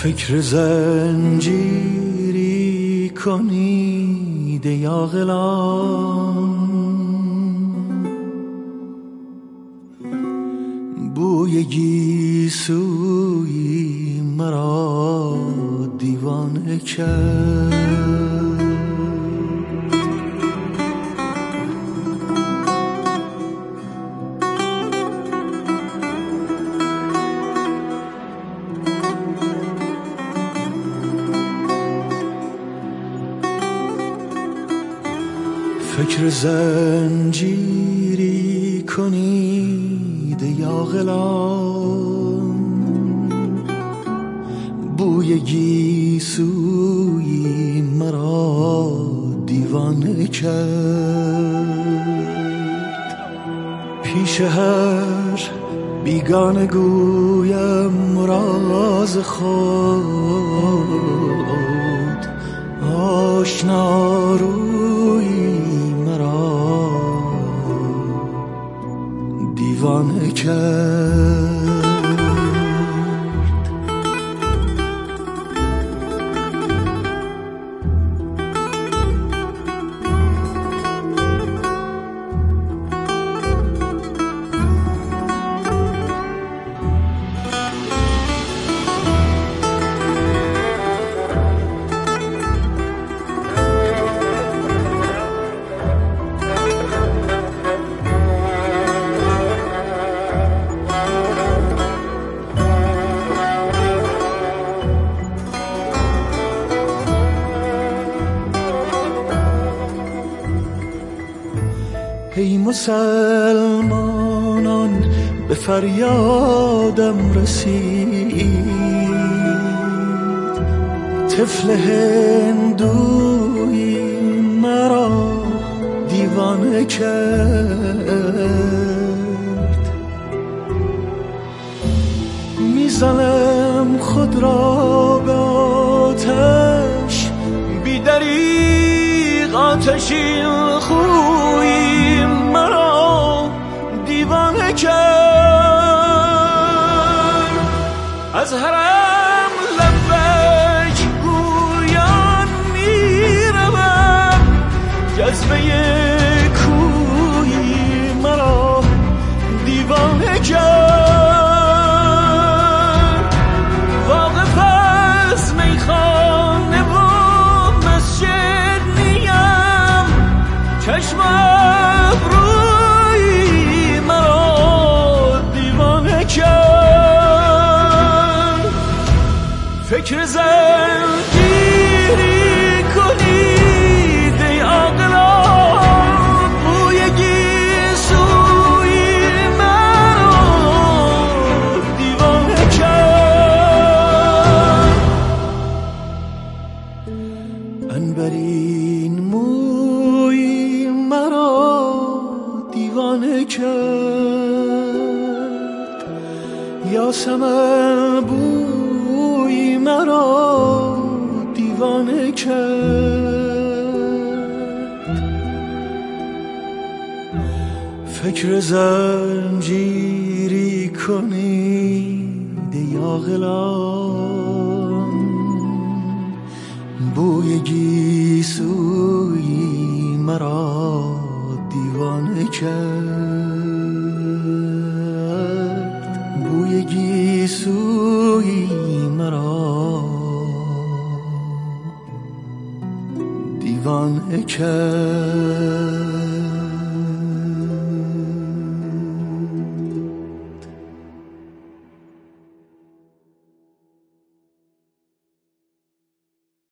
فکر زنجیری کنید ای عاقلان، بوی گیسویی مرا دیوانه کرد. فکر زنجیری کنید ای عاقلان، بوی گیسویی مرا دیوانه کرد. پیش هر بیگانه گویم راز خود، آشنا روی دیوانه کرد. ای مسلمانان به فریادم رسید، طفل هندویی مرا دیوانه کرد. میزنم خود را به آتش، بی دریغ آتشی خوی مرا دیوانه کرد. از حرم لبیک گویان میروم، جذبه کویی مرا دیوانه کرد. واقف از میخانه و مسجد نیم، چشم ابروی مرا دیوانه کرد. فکر زنجیری کنید ای عاقلان، بوی گیسویی مرا دیوانه کرد. عنبرین موی مرا دیوانه کرد. یاسمن بوی مرا دیوانه کرد. فکر زنجیری کنید ای عاقلان، بوی گیسویی مرا دیوانه کرد. بوی گیسویی مرا دیوانه کرد.